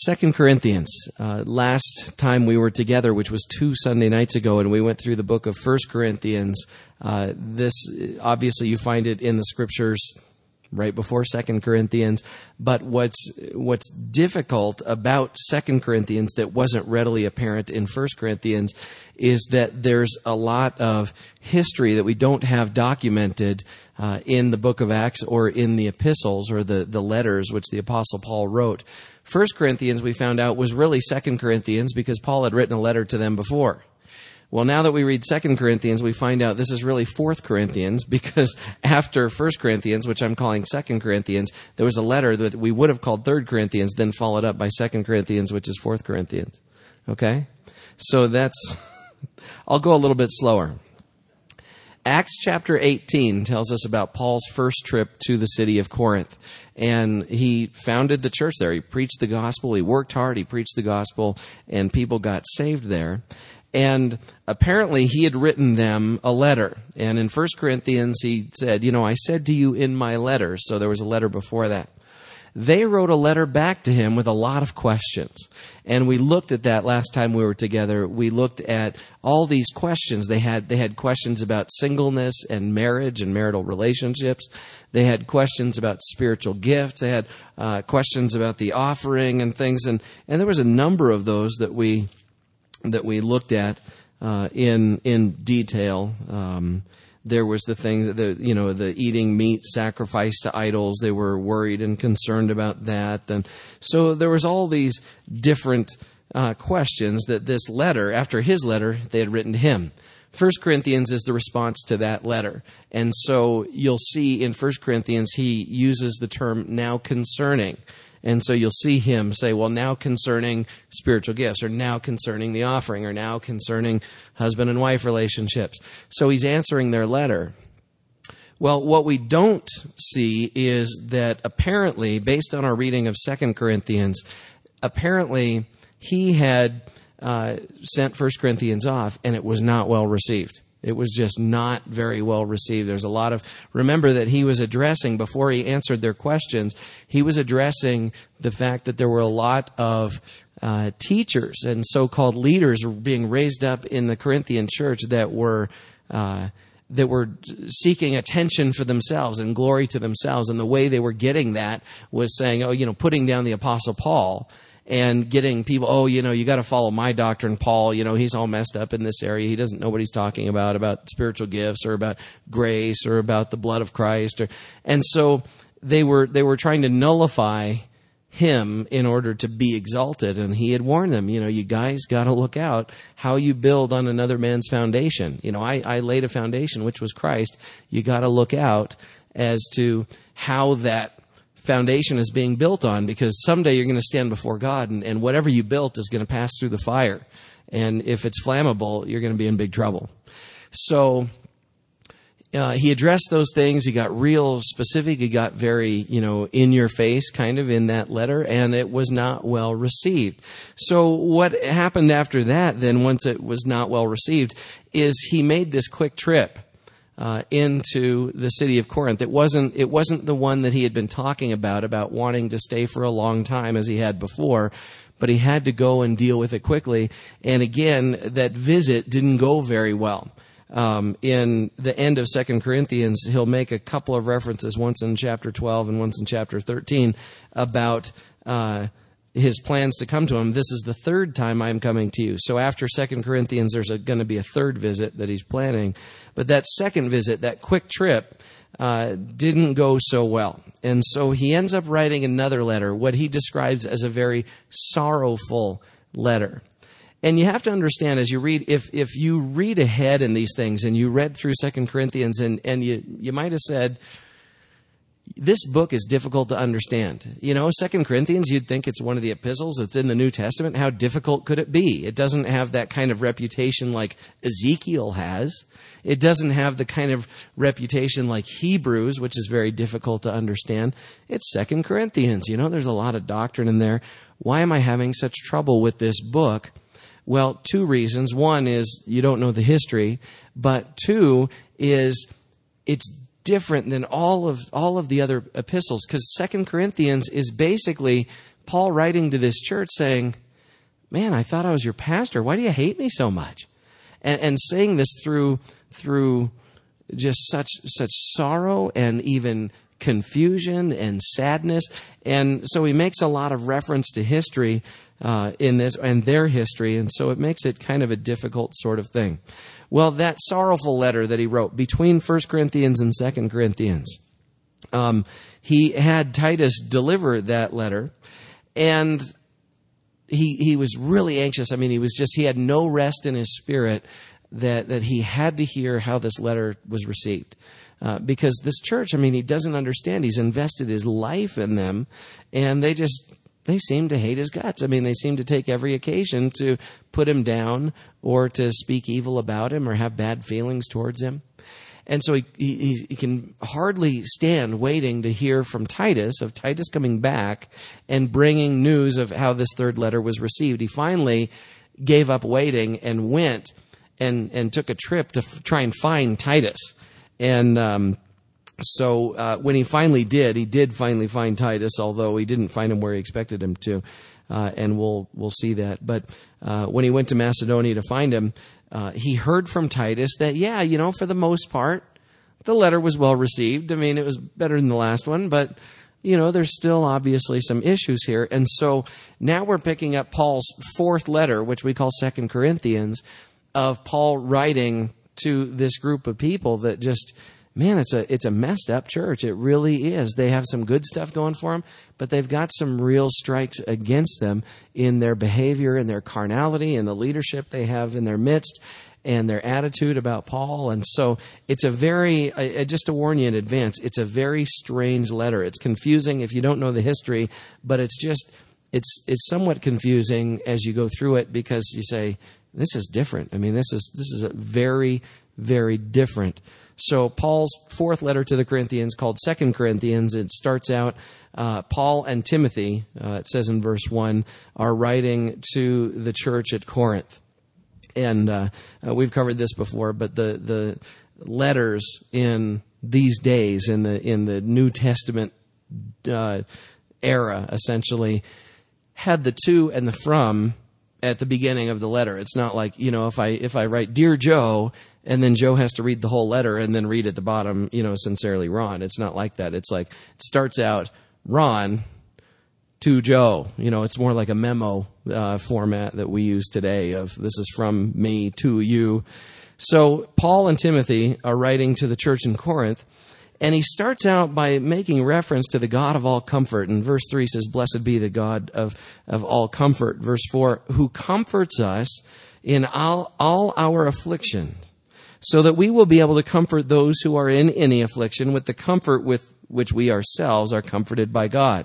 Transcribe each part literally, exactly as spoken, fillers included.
Second Corinthians. Uh, last time we were together, which was two Sunday nights ago, and we went through the book of First Corinthians. Uh, this, obviously, you find it in the scriptures right before Second Corinthians. But what's what's difficult about Second Corinthians that wasn't readily apparent in First Corinthians is that there's a lot of history that we don't have documented uh, in the book of Acts or in the epistles or the, the letters which the Apostle Paul wrote. First Corinthians, we found out, was really Second Corinthians because Paul had written a letter to them before. Well, now that we read Second Corinthians, we find out this is really Fourth Corinthians because after First Corinthians, which I'm calling Second Corinthians, there was a letter that we would have called Third Corinthians, then followed up by Second Corinthians, which is Fourth Corinthians. Okay? So that's... I'll go a little bit slower. Acts chapter eighteen tells us about Paul's first trip to the city of Corinth. And he founded the church there. He preached the gospel. He worked hard. He preached the gospel. And people got saved there. And apparently he had written them a letter. And in First Corinthians he said, you know, I said to you in my letter. So there was a letter before that. They wrote a letter back to him with a lot of questions. And we looked at that last time we were together. We looked at all these questions. They had they had questions about singleness and marriage and marital relationships. They had questions about spiritual gifts. They had uh, questions about the offering and things. And, and there was a number of those that we that we looked at uh, in in detail. Um There was the thing that the you know the eating meat sacrificed to idols. They were worried and concerned about that, and so there was all these different uh, questions that this letter, after his letter, they had written to him. First Corinthians is the response to that letter, and so you'll see in First Corinthians he uses the term "now concerning." And so you'll see him say, well, now concerning spiritual gifts, or now concerning the offering, or now concerning husband and wife relationships. So he's answering their letter. Well, what we don't see is that apparently, based on our reading of Second Corinthians, apparently he had uh, sent First Corinthians off, and it was not well received. It was just not very well received. There's a lot of, remember that he was addressing, before he answered their questions, he was addressing the fact that there were a lot of uh, teachers and so-called leaders being raised up in the Corinthian church that were uh, that were seeking attention for themselves and glory to themselves. And the way they were getting that was saying, oh, you know, putting down the Apostle Paul and getting people, oh, you know, you got to follow my doctrine, Paul. You know, he's all messed up in this area. He doesn't know what he's talking about, about spiritual gifts or about grace or about the blood of Christ. Or, and so they were they were trying to nullify him in order to be exalted. And he had warned them, you know, you guys got to look out how you build on another man's foundation. You know, I, I laid a foundation, which was Christ. You got to look out as to how that foundation is being built on, because someday you're going to stand before God, and, and whatever you built is going to pass through the fire. And if it's flammable, you're going to be in big trouble. So uh, he addressed those things. He got real specific. He got very, you know, in your face kind of in that letter, and it was not well received. So what happened after that then, once it was not well received, is he made this quick trip Uh, into the city of Corinth. It wasn't, it wasn't the one that he had been talking about, about wanting to stay for a long time as he had before, but he had to go and deal with it quickly. And again, that visit didn't go very well. Um, in the end of Second Corinthians, he'll make a couple of references, once in chapter twelve and once in chapter thirteen, about uh his plans to come to him. This is the third time I'm coming to you. So after Second Corinthians, there's going to be a third visit that he's planning. But that second visit, that quick trip, uh, didn't go so well. And so he ends up writing another letter, what he describes as a very sorrowful letter. And you have to understand, as you read, if if you read ahead in these things, and you read through Second Corinthians, and, and you, you might have said, this book is difficult to understand. You know, Second Corinthians, you'd think it's one of the epistles. It's in the New Testament. How difficult could it be? It doesn't have that kind of reputation like Ezekiel has. It doesn't have the kind of reputation like Hebrews, which is very difficult to understand. It's Second Corinthians. You know, there's a lot of doctrine in there. Why am I having such trouble with this book? Well, two reasons. One is you don't know the history, but two is it's different than all of all of the other epistles, because Second Corinthians is basically Paul writing to this church saying, man, I thought I was your pastor. Why do you hate me so much? And, and saying this through through just such such sorrow and even confusion and sadness. And so he makes a lot of reference to history uh, in this and their history. And so it makes it kind of a difficult sort of thing. Well, that sorrowful letter that he wrote between First Corinthians and Second Corinthians, um, he had Titus deliver that letter, and he he was really anxious. I mean, he was just, he had no rest in his spirit that, that he had to hear how this letter was received. Uh, because this church, I mean, he doesn't understand. He's invested his life in them, and they just, they seem to hate his guts. I mean, they seem to take every occasion to put him down or to speak evil about him or have bad feelings towards him. And so he, he, he can hardly stand waiting to hear from Titus, of Titus coming back and bringing news of how this third letter was received. He finally gave up waiting and went and, and took a trip to f- try and find Titus. And um, so uh, when he finally did, he did finally find Titus, although he didn't find him where he expected him to. Uh, and we'll we'll see that. But uh, when he went to Macedonia to find him, uh, he heard from Titus that, yeah, you know, for the most part, the letter was well received. I mean, it was better than the last one, but, you know, there's still obviously some issues here. And so now we're picking up Paul's fourth letter, which we call Second Corinthians, of Paul writing to this group of people that just, man, it's a it's a messed up church. It really is. They have some good stuff going for them, but they've got some real strikes against them in their behavior and their carnality and the leadership they have in their midst and their attitude about Paul. And so it's a very, I, I just to warn you in advance, it's a very strange letter. It's confusing if you don't know the history, but it's just, it's it's somewhat confusing as you go through it because you say, this is different. I mean, this is this is a very, very different. So Paul's fourth letter to the Corinthians, called Second Corinthians, it starts out, uh, Paul and Timothy, uh, it says in verse one, are writing to the church at Corinth. And uh, uh, we've covered this before, but the the letters in these days, in the in the New Testament uh, era, essentially, had the to and the from at the beginning of the letter. It's not like, you know, if I if I write Dear Joe, and then Joe has to read the whole letter and then read at the bottom, you know, sincerely Ron. It's not like that. It's like, it starts out, Ron to Joe. You know, it's more like a memo uh, format that we use today of this is from me to you. So Paul and Timothy are writing to the church in Corinth, and he starts out by making reference to the God of all comfort. And verse three says, blessed be the God of, of all comfort. Verse four, who comforts us in all, all our affliction, so that we will be able to comfort those who are in any affliction with the comfort with which we ourselves are comforted by God.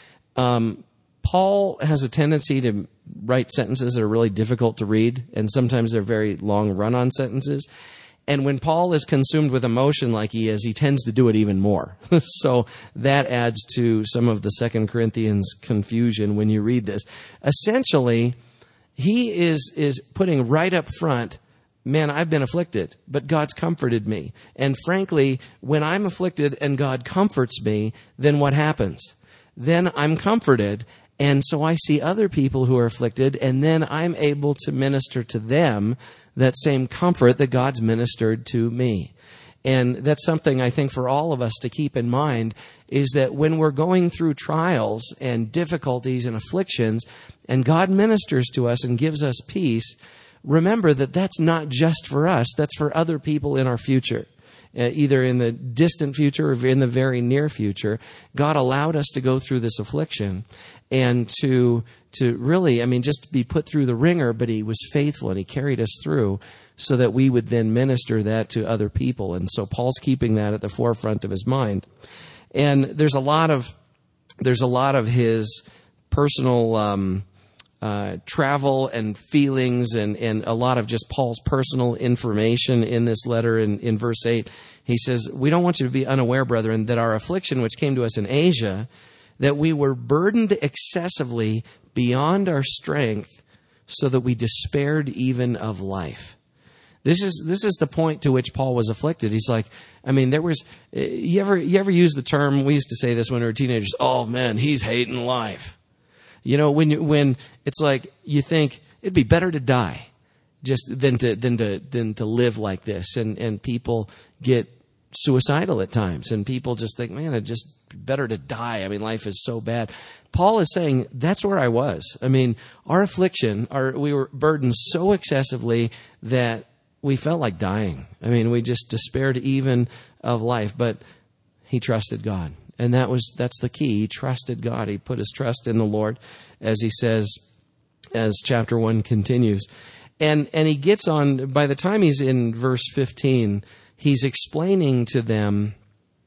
Um, Paul has a tendency to write sentences that are really difficult to read, and sometimes they're very long run-on sentences. And when Paul is consumed with emotion like he is, he tends to do it even more. So that adds to some of the Second Corinthians confusion when you read this. Essentially, he is is putting right up front, man, I've been afflicted, but God's comforted me. And frankly, when I'm afflicted and God comforts me, then what happens? Then I'm comforted, and so I see other people who are afflicted, and then I'm able to minister to them that same comfort that God's ministered to me. And that's something I think for all of us to keep in mind, is that when we're going through trials and difficulties and afflictions, and God ministers to us and gives us peace, remember that that's not just for us, that's for other people in our future. Uh, either in the distant future or in the very near future, God allowed us to go through this affliction and to to really, I mean, just be put through the ringer, but he was faithful and he carried us through so that we would then minister that to other people. And so Paul's keeping that at the forefront of his mind. And there's a lot of there's a lot of his personal um Uh, travel and feelings and, and a lot of just Paul's personal information in this letter. In, in verse eight, he says, we don't want you to be unaware, brethren, that our affliction which came to us in Asia, that we were burdened excessively beyond our strength, so that we despaired even of life. This is this is the point to which Paul was afflicted. He's like, I mean, there was, you ever, you ever use the term, we used to say this when we were teenagers, oh man, he's hating life. You know, when you, when it's like you think it'd be better to die just than to than to than to live like this, and and people get suicidal at times, and people just think, man, it's just better to die. I mean, life is so bad. Paul is saying that's where I was. I mean, our affliction, our we were burdened so excessively that we felt like dying. I mean, we just despaired even of life, but he trusted God. And that was, that's the key. He trusted God. He put his trust in the Lord, as he says, as chapter one continues. And, and he gets on, by the time he's in verse fifteen, he's explaining to them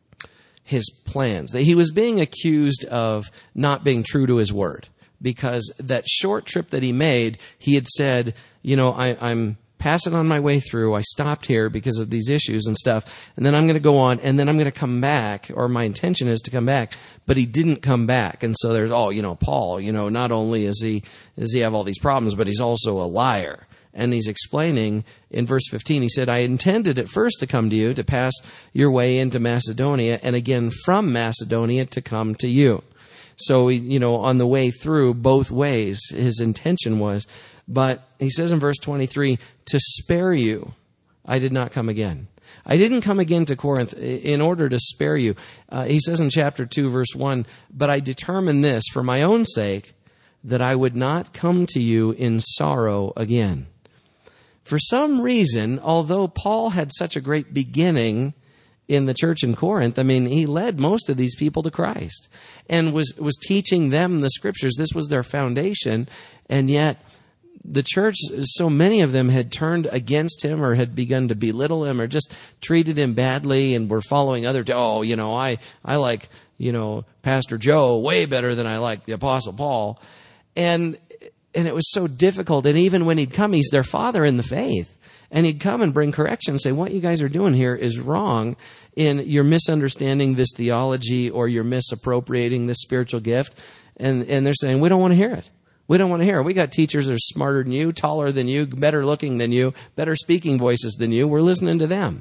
his plans. He was being accused of not being true to his word, because that short trip that he made, he had said, you know, I, I'm passing on my way through. I stopped here because of these issues and stuff. And then I'm going to go on, and then I'm going to come back, or my intention is to come back. But he didn't come back. And so there's, oh, you know, Paul, you know, not only is he, does he have all these problems, but he's also a liar. And he's explaining in verse fifteen, he said, I intended at first to come to you, to pass your way into Macedonia, and again from Macedonia to come to you. So, you know, on the way through, both ways, his intention was. But he says in verse twenty-three, to spare you, I did not come again. I didn't come again to Corinth in order to spare you. Uh, he says in chapter two, verse one, but I determined this for my own sake, that I would not come to you in sorrow again. For some reason, although Paul had such a great beginning in the church in Corinth, I mean, he led most of these people to Christ and was, was teaching them the scriptures. This was their foundation. And yet the church, so many of them had turned against him, or had begun to belittle him, or just treated him badly, and were following other, oh, you know, I, I like, you know, Pastor Joe way better than I like the Apostle Paul. And, and it was so difficult. And even when he'd come, he's their father in the faith. And he'd come and bring correction and say, what you guys are doing here is wrong, in you're misunderstanding this theology, or you're misappropriating this spiritual gift. And, and they're saying, we don't want to hear it. We don't want to hear it. We got teachers that are smarter than you, taller than you, better looking than you, better speaking voices than you. We're listening to them.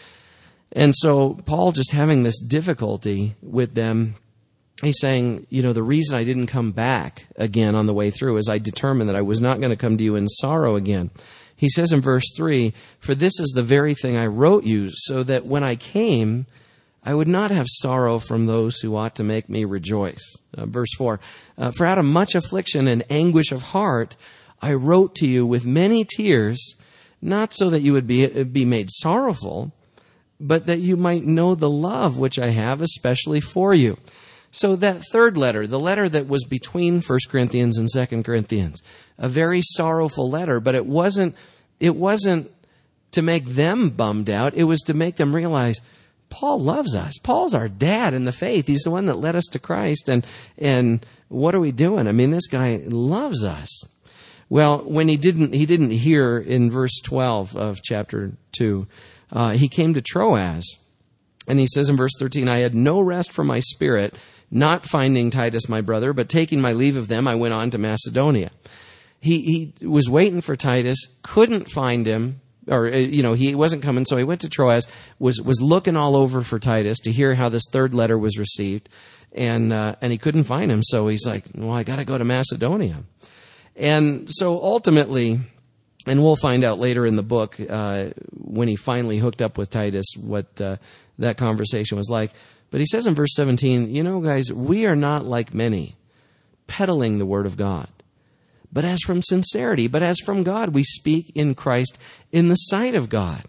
And so Paul, just having this difficulty with them, he's saying, you know, the reason I didn't come back again on the way through is I determined that I was not going to come to you in sorrow again. He says in verse three, for this is the very thing I wrote you, so that when I came, I would not have sorrow from those who ought to make me rejoice. Uh, verse four, uh, for out of much affliction and anguish of heart, I wrote to you with many tears, not so that you would be, be made sorrowful, but that you might know the love which I have especially for you. So that third letter, the letter that was between First Corinthians and Second Corinthians, a very sorrowful letter, but it wasn't, it wasn't to make them bummed out. It was to make them realize Paul loves us. Paul's our dad in the faith. He's the one that led us to Christ. And, and what are we doing? I mean, this guy loves us. Well, when he didn't, he didn't hear in verse twelve of chapter two, uh, he came to Troas, and he says in verse thirteen, I had no rest for my spirit, not finding Titus my brother, but taking my leave of them, I went on to Macedonia. He, he was waiting for Titus, couldn't find him, or, you know, he wasn't coming, so he went to Troas, was, was looking all over for Titus to hear how this third letter was received, and, uh, and he couldn't find him, so he's like, well, I gotta go to Macedonia. And so ultimately, and we'll find out later in the book, uh, when he finally hooked up with Titus, what, uh, that conversation was like. But he says in verse seventeen, you know, guys, we are not like many, peddling the word of God, but as from sincerity, but as from God, we speak in Christ in the sight of God.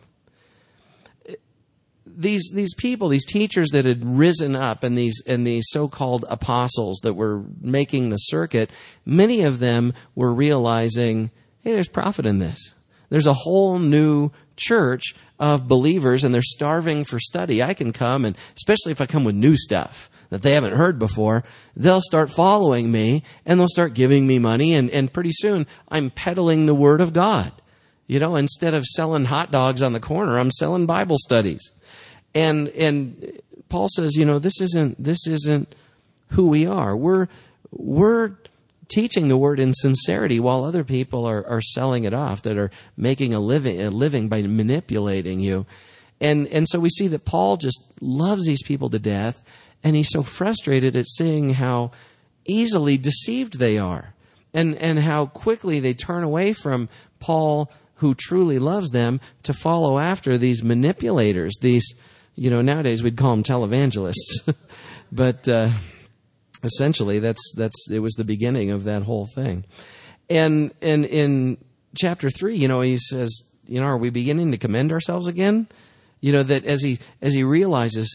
These, these people, these teachers that had risen up, and these, and these so-called apostles that were making the circuit, many of them were realizing, hey, there's profit in this. There's a whole new church of believers, and they're starving for study. I can come, and especially if I come with new stuff that they haven't heard before, they'll start following me, and they'll start giving me money, and, and pretty soon I'm peddling the word of God. You know, instead of selling hot dogs on the corner, I'm selling Bible studies. And and Paul says, you know, this isn't this isn't who we are. We're we're teaching the word in sincerity, while other people are, are selling it off, that are making a living a living by manipulating you. And and so we see that Paul just loves these people to death, and he's so frustrated at seeing how easily deceived they are, and, and how quickly they turn away from Paul, who truly loves them, to follow after these manipulators, these, you know, nowadays we'd call them televangelists. But uh, essentially, that's that's it was the beginning of that whole thing. And and in chapter three, you know, he says, you know, are we beginning to commend ourselves again? You know, that as he as he realizes,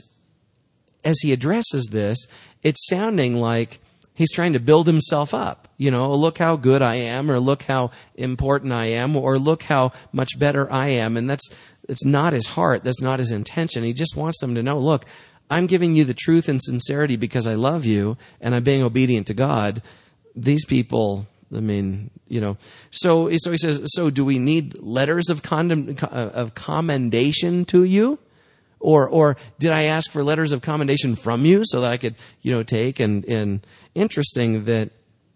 as he addresses this, it's sounding like he's trying to build himself up. You know, look how good I am, or look how important I am, or look how much better I am. And that's it's not his heart. That's not his intention. He just wants them to know, look, I'm giving you the truth and sincerity because I love you and I'm being obedient to God. These people, I mean, you know, so, so he says, so do we need letters of condemn, of commendation to you? Or, or did I ask for letters of commendation from you so that I could, you know, take? And, and interesting that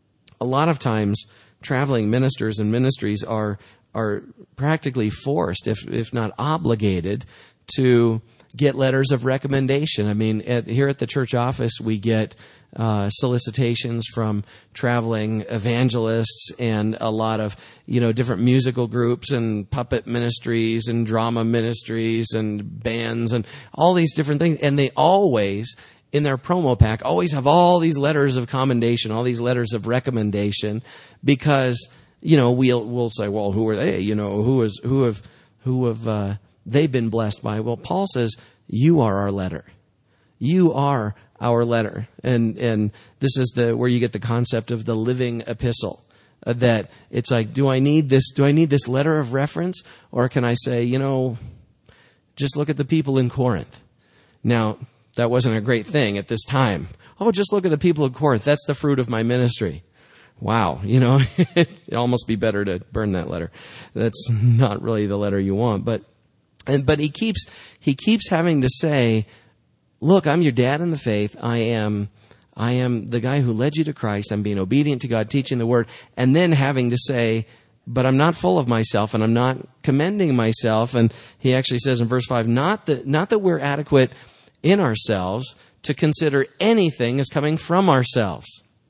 a lot of times traveling ministers and ministries are, are practically forced, if, if not obligated, to get letters of recommendation. I mean, at, here at the church office, we get uh, solicitations from traveling evangelists and a lot of, you know, different musical groups and puppet ministries and drama ministries and bands and all these different things. And they always, in their promo pack, always have all these letters of commendation, all these letters of recommendation, because, you know, we'll we'll say, well, who are they? You know, who is who have who have uh, they've been blessed by? Well, Paul says, you are our letter. You are our letter. And and this is the where you get the concept of the living epistle. Uh, that it's like, do I need this? Do I need this letter of reference? Or can I say, you know, just look at the people in Corinth. Now, that wasn't a great thing at this time. Oh, just look at the people of Corinth. That's the fruit of my ministry. Wow, you know, it'd almost be better to burn that letter. That's not really the letter you want, but and but he keeps he keeps having to say, look, I'm your dad in the faith. I am I am the guy who led you to Christ. I'm being obedient to God, teaching the word, and then having to say, but I'm not full of myself and I'm not commending myself. And he actually says in verse five, not that not that we're adequate in ourselves to consider anything as coming from ourselves.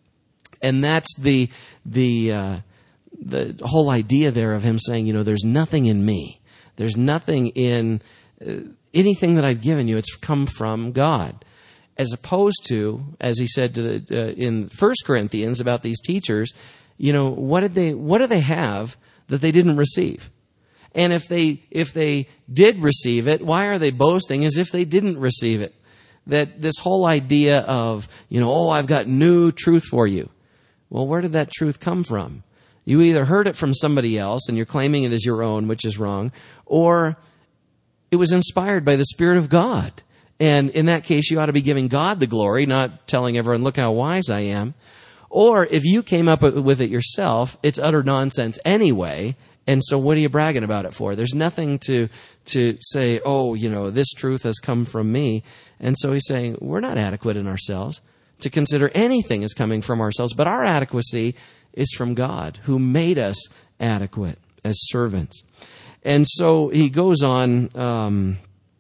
And that's the the uh, the whole idea there of him saying, you know, there's nothing in me. There's nothing in uh, anything that I've given you. It's come from God. As opposed to, as he said to the, uh, in First Corinthians about these teachers, you know, what did they what do they have that they didn't receive? And if they if they did receive it, why are they boasting as if they didn't receive it? That this whole idea of, you know, oh, I've got new truth for you. Well, where did that truth come from? You either heard it from somebody else and you're claiming it as your own, which is wrong, or it was inspired by the Spirit of God. And in that case, you ought to be giving God the glory, not telling everyone, look how wise I am. Or if you came up with it yourself, it's utter nonsense anyway. And so what are you bragging about it for? There's nothing to to say, oh, you know, this truth has come from me. And so he's saying, we're not adequate in ourselves to consider anything as coming from ourselves, but our adequacy is from God, who made us adequate as servants. And so he goes on. Um,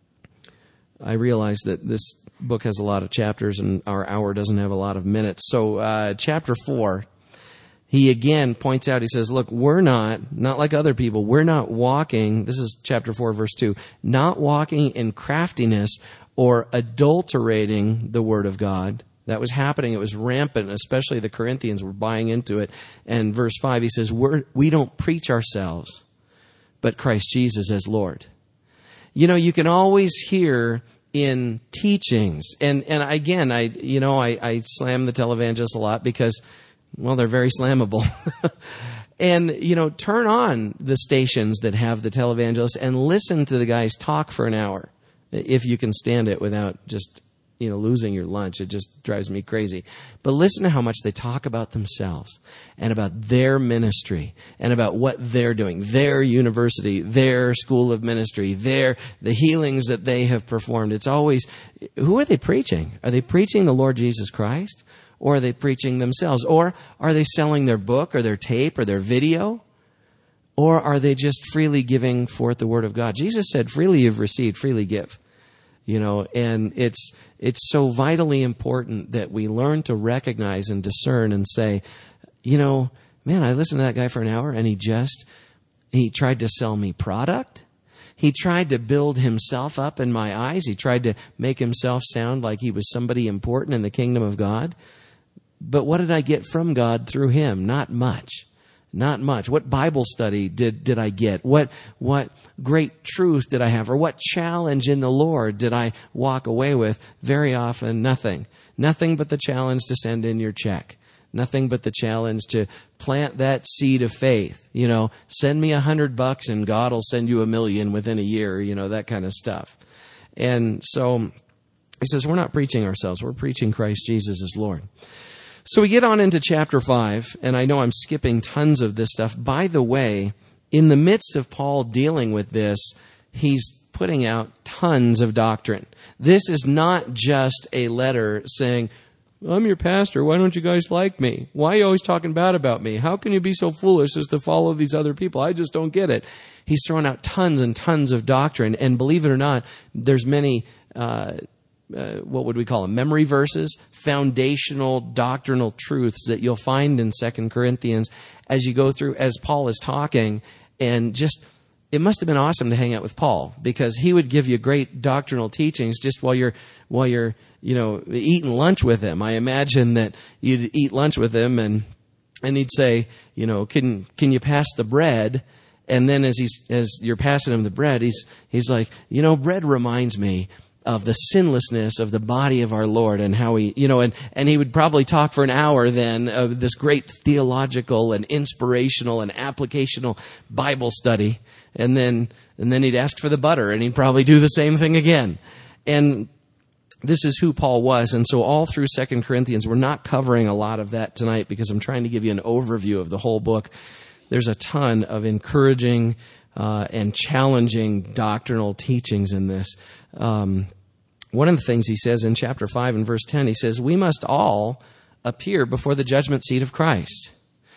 I realize that this book has a lot of chapters and our hour doesn't have a lot of minutes. So uh, chapter four, he again points out, he says, look, we're not, not like other people, we're not walking, this is chapter four, verse two, not walking in craftiness or adulterating the word of God. That was happening. It was rampant, especially the Corinthians were buying into it. And verse five, he says, we're, we don't preach ourselves, but Christ Jesus as Lord. You know, you can always hear in teachings, and, and again, I, you know, I, I slam the televangelists a lot because, well, they're very slammable. And, you know, turn on the stations that have the televangelists and listen to the guys talk for an hour, if you can stand it without just, you know, losing your lunch. It just drives me crazy. But listen to how much they talk about themselves and about their ministry and about what they're doing, their university, their school of ministry, their, the healings that they have performed. It's always, who are they preaching? Are they preaching the Lord Jesus Christ? Or are they preaching themselves? Or are they selling their book or their tape or their video? Or are they just freely giving forth the word of God? Jesus said, freely you've received, freely give. You know, and it's it's so vitally important that we learn to recognize and discern and say, you know, man, I listened to that guy for an hour and he just, he tried to sell me product. He tried to build himself up in my eyes. He tried to make himself sound like he was somebody important in the kingdom of God. But what did I get from God through him? Not much. Not much. What Bible study did, did I get? What, what great truth did I have? Or what challenge in the Lord did I walk away with? Very often, nothing. Nothing but the challenge to send in your check. Nothing but the challenge to plant that seed of faith. You know, send me a hundred bucks and God will send you a million within a year, you know, that kind of stuff. And so he says, we're not preaching ourselves. We're preaching Christ Jesus as Lord. So we get on into chapter five, and I know I'm skipping tons of this stuff. By the way, in the midst of Paul dealing with this, he's putting out tons of doctrine. This is not just a letter saying, I'm your pastor. Why don't you guys like me? Why are you always talking bad about me? How can you be so foolish as to follow these other people? I just don't get it. He's throwing out tons and tons of doctrine, and believe it or not, there's many uh Uh, what would we call them? Memory verses, foundational doctrinal truths that you'll find in Second Corinthians as you go through, as Paul is talking. And just, it must have been awesome to hang out with Paul, because he would give you great doctrinal teachings just while you're, while you're, you know, eating lunch with him. I imagine that you'd eat lunch with him and, and he'd say, you know, can, can you pass the bread? And then as he's, as you're passing him the bread, he's, he's like, you know, bread reminds me of the sinlessness of the body of our Lord, and how he, you know, and, and he would probably talk for an hour then of this great theological and inspirational and applicational Bible study. And then, and then he'd ask for the butter, and he'd probably do the same thing again. And this is who Paul was. And so all through Second Corinthians, we're not covering a lot of that tonight because I'm trying to give you an overview of the whole book. There's a ton of encouraging uh, and challenging doctrinal teachings in this. Um, one of the things he says in chapter five and verse ten, he says, we must all appear before the judgment seat of Christ.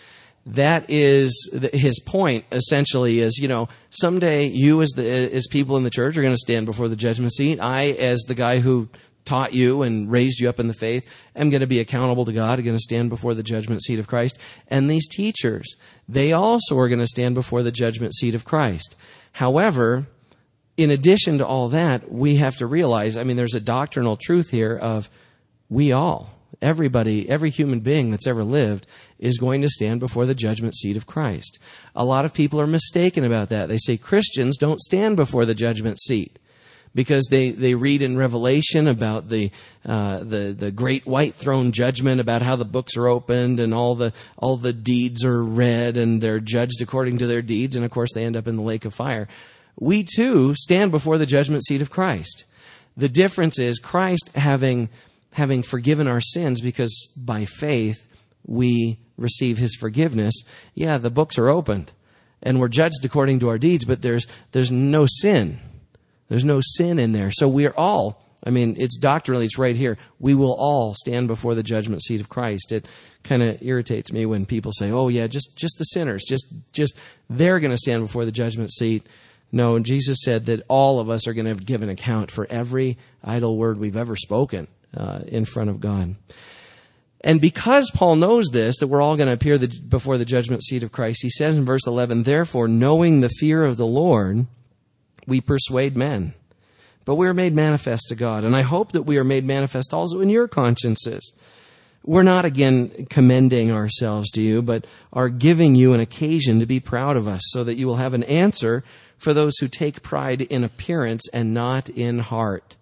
That is his point, essentially, is, you know, someday you as the, as people in the church are going to stand before the judgment seat. I, as the guy who taught you and raised you up in the faith, am going to be accountable to God. I'm going to stand before the judgment seat of Christ. And these teachers, they also are going to stand before the judgment seat of Christ. However, in addition to all that, we have to realize, I mean, there's a doctrinal truth here of we all, everybody, every human being that's ever lived is going to stand before the judgment seat of Christ. A lot of people are mistaken about that. They say Christians don't stand before the judgment seat because they, they read in Revelation about the, uh, the, the great white throne judgment, about how the books are opened and all the, all the deeds are read and they're judged according to their deeds. And of course they end up in the lake of fire. We too stand before the judgment seat of Christ. The difference is Christ having, having forgiven our sins, because by faith we receive his forgiveness. Yeah, the books are opened and we're judged according to our deeds, but there's, there's no sin. There's no sin in there. So we're all, I mean, it's doctrinally, it's right here. We will all stand before the judgment seat of Christ. It kind of irritates me when people say, oh yeah, just, just the sinners, just, just, they're going to stand before the judgment seat. No, Jesus said that all of us are going to give an account for every idle word we've ever spoken uh, in front of God. And because Paul knows this, that we're all going to appear the, before the judgment seat of Christ, he says in verse eleven, therefore, knowing the fear of the Lord, we persuade men. But we are made manifest to God. And I hope that we are made manifest also in your consciences. We're not, again, commending ourselves to you, but are giving you an occasion to be proud of us, so that you will have an answer for those who take pride in appearance and not in heart.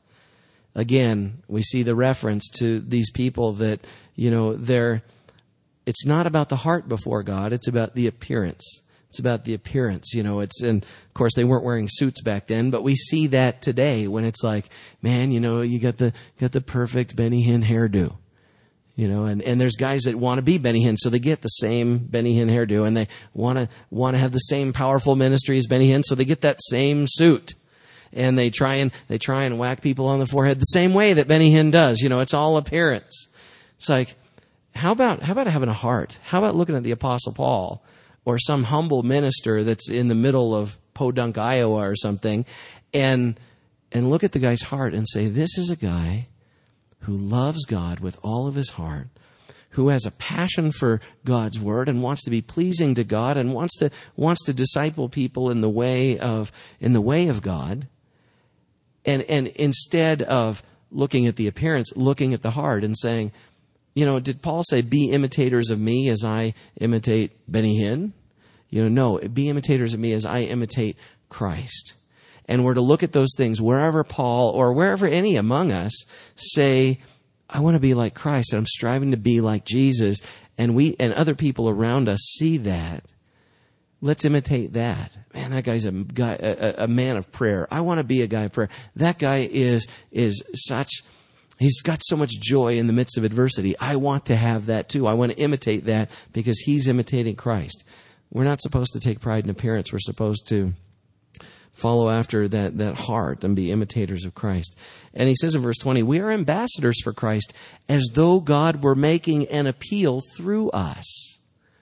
Again, we see the reference to these people that, you know, they're, it's not about the heart before God, it's about the appearance. It's about the appearance, you know, it's, and of course they weren't wearing suits back then, but we see that today when it's like, man, you know, you got the, got the perfect Benny Hinn hairdo. You know, and, and there's guys that want to be Benny Hinn, so they get the same Benny Hinn hairdo, and they want to want to have the same powerful ministry as Benny Hinn, so they get that same suit, and they try and they try and whack people on the forehead the same way that Benny Hinn does. You know, it's all appearance. It's like, how about how about having a heart? How about looking at the Apostle Paul or some humble minister that's in the middle of Podunk, Iowa, or something, and and look at the guy's heart and say, this is a guy who loves God with all of his heart, who has a passion for God's word and wants to be pleasing to God and wants to wants to disciple people in the way of in the way of God, and and instead of looking at the appearance, looking at the heart and saying, you know, did Paul say, be imitators of me as I imitate Benny Hinn? You know, no, be imitators of me as I imitate Christ. And we're to look at those things wherever Paul or wherever any among us say, I want to be like Christ, and I'm striving to be like Jesus, and we and other people around us see that. Let's imitate that. Man, that guy's a guy, a, a man of prayer. I want to be a guy of prayer. That guy is is such, he's got so much joy in the midst of adversity. I want to have that too. I want to imitate that because he's imitating Christ. We're not supposed to take pride in appearance. We're supposed to follow after that, that heart and be imitators of Christ. And he says in verse twenty, we are ambassadors for Christ as though God were making an appeal through us.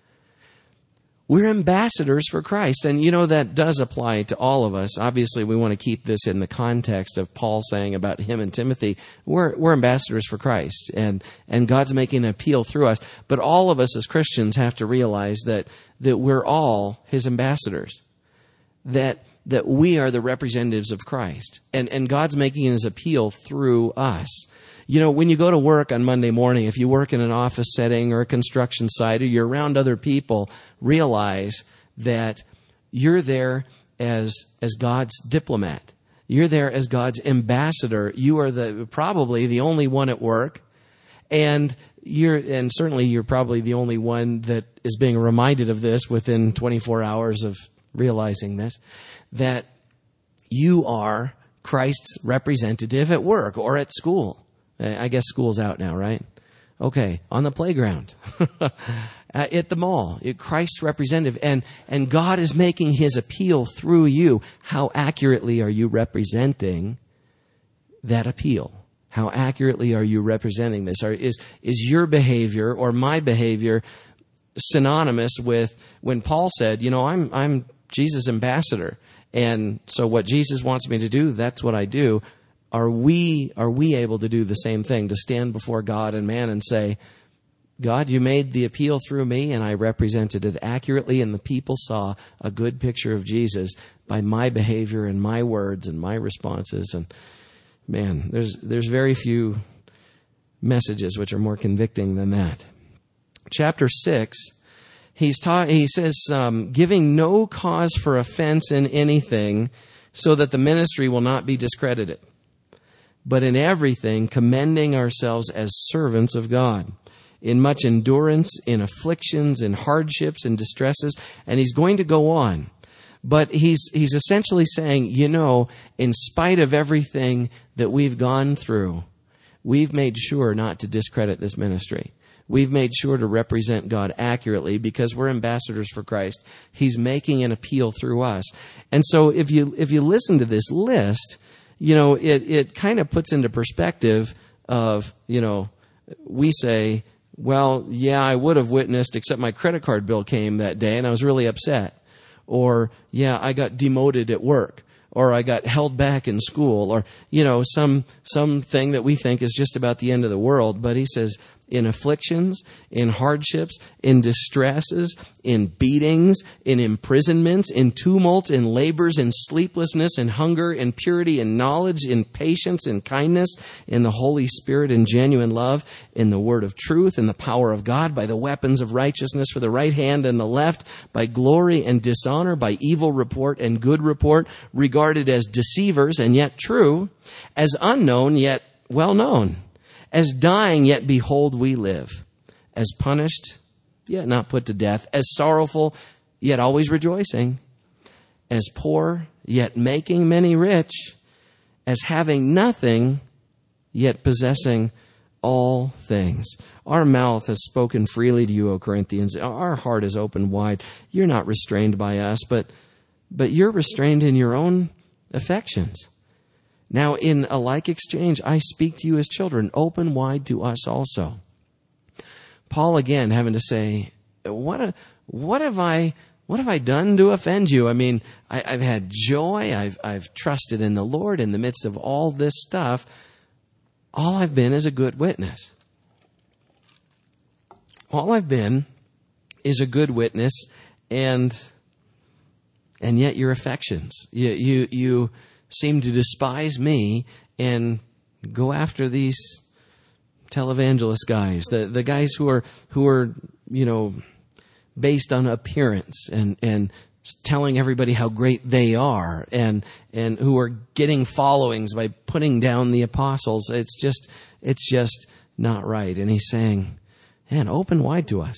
We're ambassadors for Christ. And you know, that does apply to all of us. Obviously, we want to keep this in the context of Paul saying about him and Timothy. We're, we're ambassadors for Christ, and, and God's making an appeal through us. But all of us as Christians have to realize that, that we're all his ambassadors. That that we are the representatives of Christ. And, and God's making his appeal through us. You know, when you go to work on Monday morning, if you work in an office setting or a construction site or you're around other people, realize that you're there as, as God's diplomat. You're there as God's ambassador. You are the probably the only one at work. And you're, and certainly you're probably the only one that is being reminded of this within twenty-four hours of realizing this, that you are Christ's representative at work or at school. I guess school's out now, right? Okay, on the playground, at the mall, Christ's representative, and and God is making his appeal through you. How accurately are you representing that appeal? How accurately are you representing this? Are, is is your behavior or my behavior synonymous with when Paul said, you know, I'm I'm Jesus' ambassador, and so what Jesus wants me to do, that's what I do. Are we are we able to do the same thing, to stand before God and man and say, God, you made the appeal through me and I represented it accurately, and the people saw a good picture of Jesus by my behavior and my words and my responses. And man, there's there's very few messages which are more convicting than that. Chapter six, he's taught, he says, um, giving no cause for offense in anything, so that the ministry will not be discredited, but in everything commending ourselves as servants of God, in much endurance, in afflictions, in hardships, in distresses. And he's going to go on. But he's he's essentially saying, you know, in spite of everything that we've gone through, we've made sure not to discredit this ministry. We've made sure to represent God accurately because we're ambassadors for Christ. He's making an appeal through us. And so if you if you listen to this list, you know, it, it kind of puts into perspective of, you know, we say, well, yeah, I would have witnessed, except my credit card bill came that day and I was really upset. Or, yeah, I got demoted at work. Or I got held back in school. Or, you know, some something that we think is just about the end of the world. But he says, in afflictions, in hardships, in distresses, in beatings, in imprisonments, in tumults, in labors, in sleeplessness, in hunger, in purity, in knowledge, in patience, in kindness, in the Holy Spirit, in genuine love, in the word of truth, in the power of God, by the weapons of righteousness for the right hand and the left, by glory and dishonor, by evil report and good report, regarded as deceivers and yet true, as unknown yet well known, as dying, yet behold, we live. As punished, yet not put to death. As sorrowful, yet always rejoicing. As poor, yet making many rich. As having nothing, yet possessing all things. Our mouth has spoken freely to you, O Corinthians. Our heart is open wide. You're not restrained by us, but, but you're restrained in your own affections. Now, in a like exchange, I speak to you as children, open wide to us also. Paul again having to say, what a, what have I what have I done to offend you? I mean, I, I've had joy. I've I've trusted in the Lord in the midst of all this stuff. all I've been is a good witness. All I've been is a good witness, and and yet your affections. You you you seem to despise me and go after these televangelist guys, the the guys who are who are, you know, based on appearance and and telling everybody how great they are, and and who are getting followings by putting down the apostles. It's just it's just not right. And he's saying, man, open wide to us.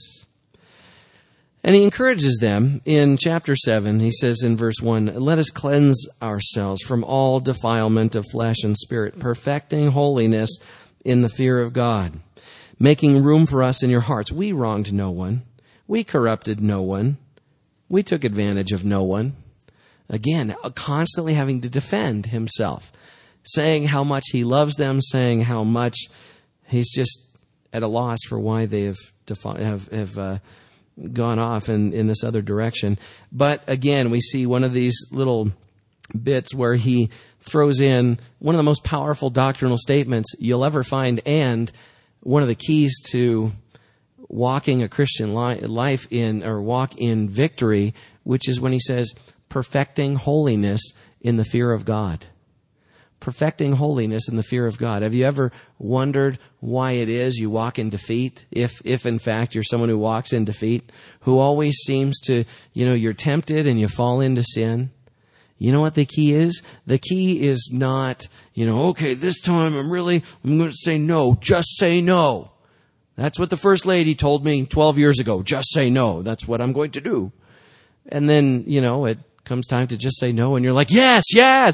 And he encourages them in chapter seven. He says in verse one, let us cleanse ourselves from all defilement of flesh and spirit, perfecting holiness in the fear of God, making room for us in your hearts. We wronged no one. We corrupted no one. We took advantage of no one. Again, constantly having to defend himself, saying how much he loves them, saying how much he's just at a loss for why they have defi- have, have uh, gone off in, in this other direction. But again, we see one of these little bits where he throws in one of the most powerful doctrinal statements you'll ever find, and one of the keys to walking a Christian li- life in, or walk in victory, which is when he says, perfecting holiness in the fear of God. Perfecting holiness in the fear of God. Have you ever wondered why it is you walk in defeat? If, if in fact you're someone who walks in defeat, who always seems to, you know, you're tempted and you fall into sin. You know what the key is? The key is not, you know, okay, this time I'm really, I'm going to say no. Just say no. That's what the first lady told me twelve years ago. Just say no. That's what I'm going to do. And then, you know, it comes time to just say no, and you're like, yes, yes.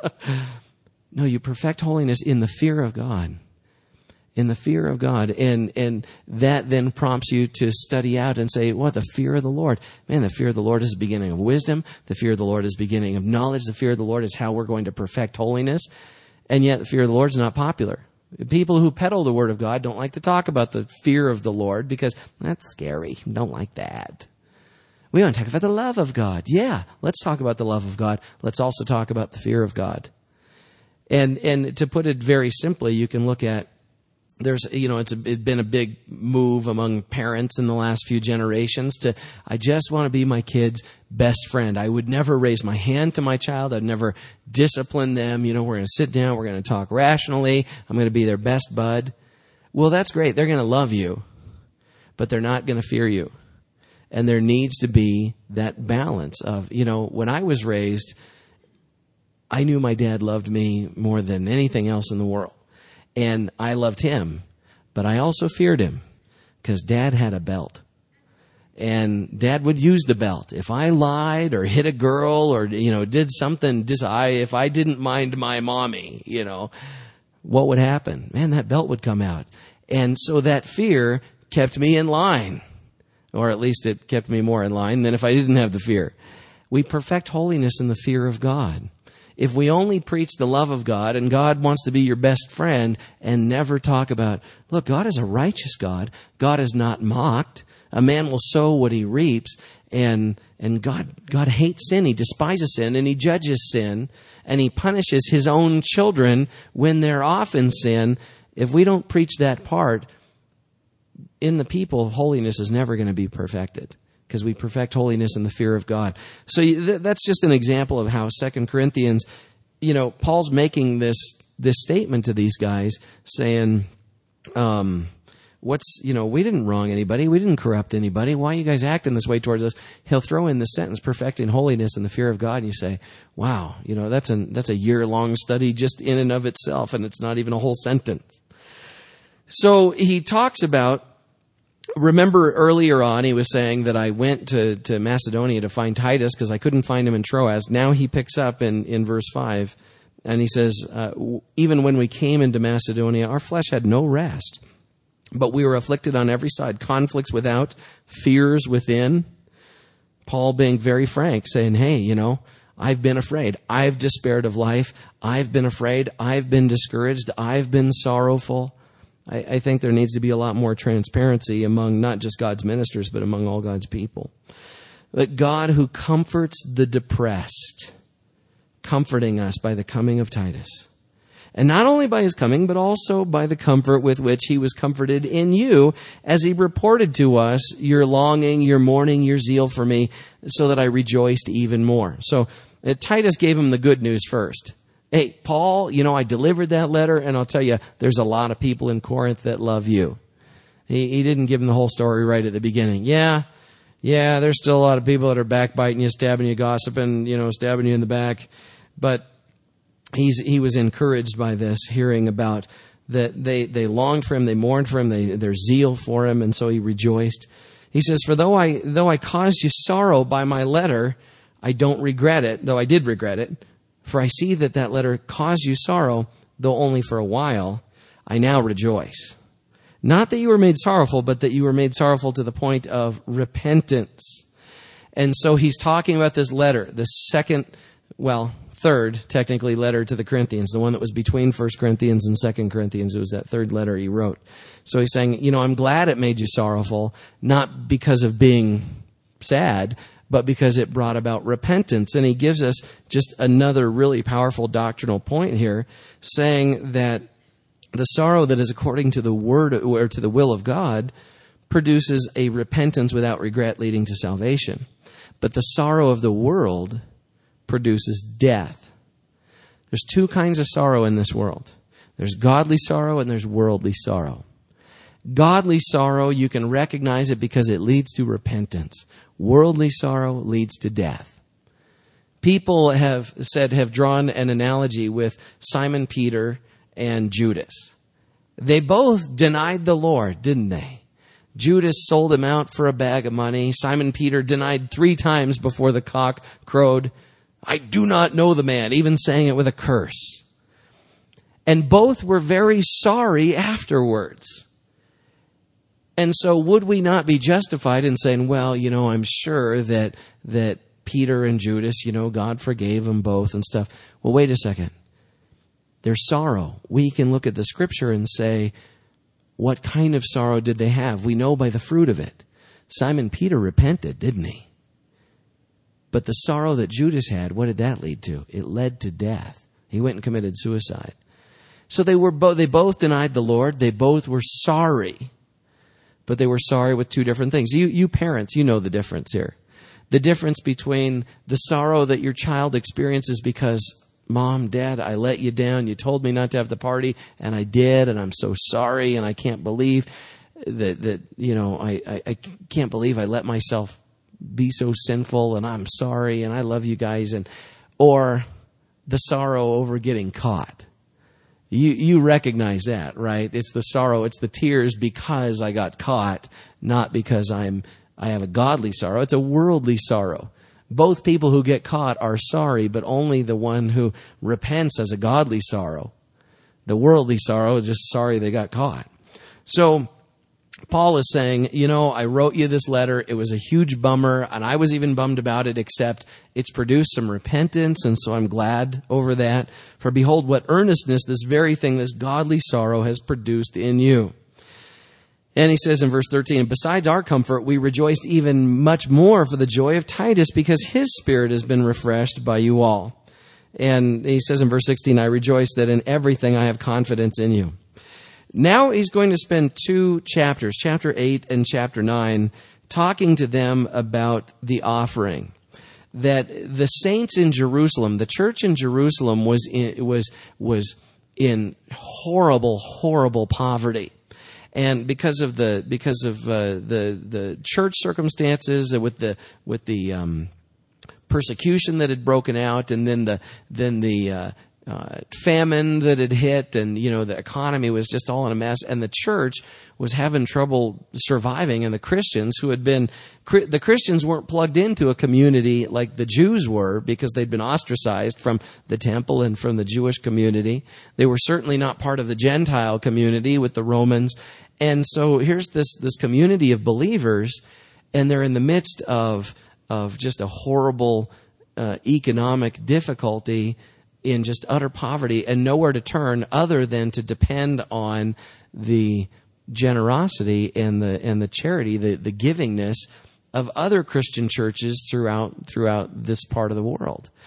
No, you perfect holiness in the fear of God. In the fear of God. And and that then prompts you to study out and say, what, the fear of the Lord? Man, the fear of the Lord is the beginning of wisdom. The fear of the Lord is the beginning of knowledge. The fear of the Lord is how we're going to perfect holiness. And yet the fear of the Lord is not popular. People who peddle the Word of God don't like to talk about the fear of the Lord because that's scary. Don't like that. We want to talk about the love of God. Yeah, let's talk about the love of God. Let's also talk about the fear of God. And and to put it very simply, you can look at, there's, you know, it's, a, it's been a big move among parents in the last few generations to, I just want to be my kid's best friend. I would never raise my hand to my child. I'd never discipline them. You know, we're going to sit down. We're going to talk rationally. I'm going to be their best bud. Well, that's great. They're going to love you, but they're not going to fear you. And there needs to be that balance of, you know, when I was raised, I knew my dad loved me more than anything else in the world. And I loved him, but I also feared him because Dad had a belt. And Dad would use the belt. If I lied or hit a girl or, you know, did something, just I, if I didn't mind my mommy, you know, what would happen? Man, that belt would come out. And so that fear kept me in line, or at least it kept me more in line than if I didn't have the fear. We perfect holiness in the fear of God. If we only preach the love of God and God wants to be your best friend and never talk about, look, God is a righteous God. God is not mocked. A man will sow what he reaps, and and God God hates sin. He despises sin, and he judges sin, and he punishes his own children when they're off in sin. If we don't preach that part, in the people, holiness is never going to be perfected, because we perfect holiness in the fear of God. So that's just an example of how Second Corinthians, you know, Paul's making this this statement to these guys, saying, um, what's, you know, we didn't wrong anybody. We didn't corrupt anybody. Why are you guys acting this way towards us? He'll throw in the sentence, perfecting holiness in the fear of God, and you say, wow, you know, that's a, that's a year-long study just in and of itself, and it's not even a whole sentence. So he talks about, remember earlier on, he was saying that I went to, to Macedonia to find Titus because I couldn't find him in Troas. Now he picks up in, in verse five, and he says, uh, even when we came into Macedonia, our flesh had no rest, but we were afflicted on every side, conflicts without, fears within. Paul being very frank, saying, hey, you know, I've been afraid. I've despaired of life. I've been afraid. I've been discouraged. I've been sorrowful. I, I think there needs to be a lot more transparency among not just God's ministers, but among all God's people. But God, who comforts the depressed, comforting us by the coming of Titus. And not only by his coming, but also by the comfort with which he was comforted in you, as he reported to us your longing, your mourning, your zeal for me, so that I rejoiced even more. So uh, Titus gave him the good news first. Hey, Paul, you know, I delivered that letter, and I'll tell you, there's a lot of people in Corinth that love you. He, he didn't give him the whole story right at the beginning. Yeah, yeah, there's still a lot of people that are backbiting you, stabbing you, gossiping, you know, stabbing you in the back. But he's he was encouraged by this, hearing about that they, they longed for him, they mourned for him, they, their zeal for him, and so he rejoiced. He says, for though I though I caused you sorrow by my letter, I don't regret it, though I did regret it. For I see that that letter caused you sorrow, though only for a while. I now rejoice. Not that you were made sorrowful, but that you were made sorrowful to the point of repentance. And so he's talking about this letter, the second, well, third, technically, letter to the Corinthians, the one that was between First Corinthians and Second Corinthians. It was that third letter he wrote. So he's saying, you know, I'm glad it made you sorrowful, not because of being sad, but because it brought about repentance. And he gives us just another really powerful doctrinal point here, saying that the sorrow that is according to the word or to the will of God produces a repentance without regret leading to salvation. But the sorrow of the world produces death. There's two kinds of sorrow in this world. There's godly sorrow and there's worldly sorrow. Godly sorrow, you can recognize it because it leads to repentance. Worldly sorrow leads to death. People have said, have drawn an analogy with Simon Peter and Judas. They both denied the Lord, didn't they? Judas sold him out for a bag of money. Simon Peter denied three times before the cock crowed, I do not know the man, even saying it with a curse. And both were very sorry afterwards. And so would we not be justified in saying, well, you know, I'm sure that that Peter and Judas, you know, God forgave them both and stuff. Well, wait a second. There's sorrow. We can look at the scripture and say, what kind of sorrow did they have? We know by the fruit of it. Simon Peter repented, didn't he? But the sorrow that Judas had, what did that lead to? It led to death. He went and committed suicide. So they were both, they both denied the Lord. They both were sorry. But they were sorry with two different things. You, you parents, you know the difference here. The difference between the sorrow that your child experiences because, Mom, Dad, I let you down. You told me not to have the party, and I did, and I'm so sorry, and I can't believe that, that you know, I, I, I can't believe I let myself be so sinful, and I'm sorry, and I love you guys. And or the sorrow over getting caught. You you recognize that, right? It's the sorrow, it's the tears because I got caught, not because I'm I have a godly sorrow. It's a worldly sorrow. Both people who get caught are sorry, but only the one who repents has a godly sorrow. The worldly sorrow is just sorry they got caught. So Paul is saying, you know, I wrote you this letter. It was a huge bummer, and I was even bummed about it, except it's produced some repentance, and so I'm glad over that. For behold, what earnestness this very thing, this godly sorrow, has produced in you. And he says in verse thirteen, besides our comfort, we rejoiced even much more for the joy of Titus, because his spirit has been refreshed by you all. And he says in verse sixteen, I rejoice that in everything I have confidence in you. Now he's going to spend two chapters, chapter eight and chapter nine, talking to them about the offering. That the saints in Jerusalem, the church in Jerusalem was in, was, was in horrible, horrible poverty. And because of the because of uh, the the church circumstances, with the with the um, persecution that had broken out, and then the then the uh, uh, famine that had hit, and you know the economy was just all in a mess, and the church was having trouble surviving. And the Christians who had been the Christians weren't plugged into a community like the Jews were, because they'd been ostracized from the temple and from the Jewish community. They were certainly not part of the Gentile community with the Romans. And so here's this this community of believers, and they're in the midst of of just a horrible uh, economic difficulty, in just utter poverty, and nowhere to turn other than to depend on the generosity and the and the charity, the, the givingness of other Christian churches throughout throughout this part of the world.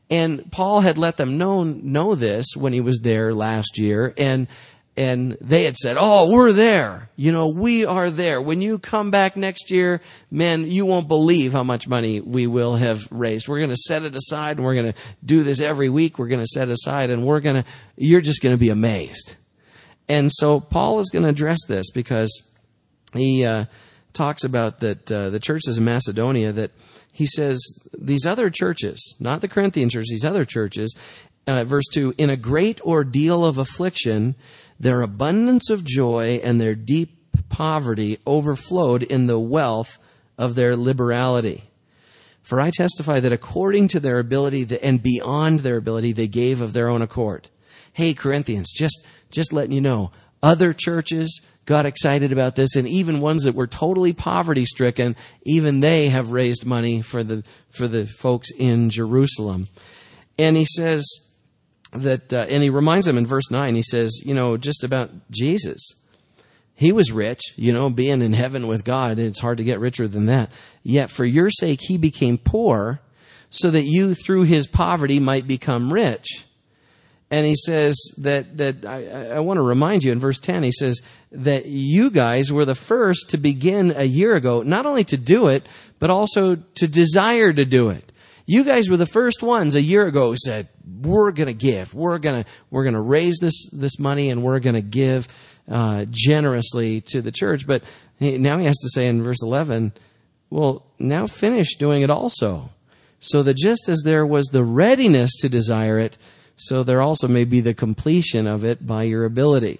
And Paul had let them know, know this when he was there last year. And, and they had said, oh, we're there. You know, we are there. When you come back next year, man, you won't believe how much money we will have raised. We're going to set it aside, and we're going to do this every week. We're going to set aside, and we're going to, you're just going to be amazed. And so Paul is going to address this because he, uh, talks about that, uh, the churches in Macedonia, that he says these other churches, not the Corinthian church, these other churches, uh, verse two, in a great ordeal of affliction, their abundance of joy and their deep poverty overflowed in the wealth of their liberality. For I testify that according to their ability and beyond their ability, they gave of their own accord. Hey, Corinthians, just, just letting you know, other churches got excited about this, and even ones that were totally poverty stricken, even they have raised money for the, for the folks in Jerusalem. And he says, that, uh, and he reminds them in verse nine, he says, you know, just about Jesus. He was rich, you know, being in heaven with God. It's hard to get richer than that. Yet for your sake, he became poor so that you through his poverty might become rich. And he says that, that I, I want to remind you in verse ten, he says that you guys were the first to begin a year ago, not only to do it, but also to desire to do it. You guys were the first ones a year ago who said, we're going to give. We're going to, we're going to raise this, this money, and we're going to give, uh, generously to the church. But now he has to say in verse eleven, well, now finish doing it also. So that just as there was the readiness to desire it, so there also may be the completion of it by your ability.